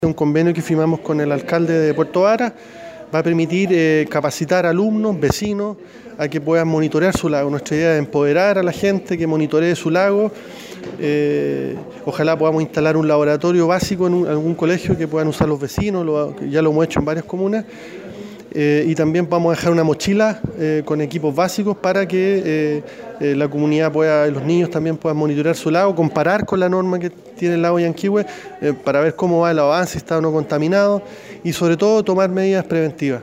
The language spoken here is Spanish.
Un convenio que firmamos con el alcalde de Puerto Vara va a permitir capacitar a alumnos, vecinos, a que puedan monitorear su lago. Nuestra idea es empoderar a la gente que monitoree su lago. Ojalá podamos instalar un laboratorio básico en algún colegio que puedan usar los vecinos, ya lo hemos hecho en varias comunas. Y también vamos a dejar una mochila con equipos básicos para que la comunidad los niños también puedan monitorear su lago, comparar con la norma que tiene el lago Yanquihue para ver cómo va el avance, si está o no contaminado y sobre todo tomar medidas preventivas.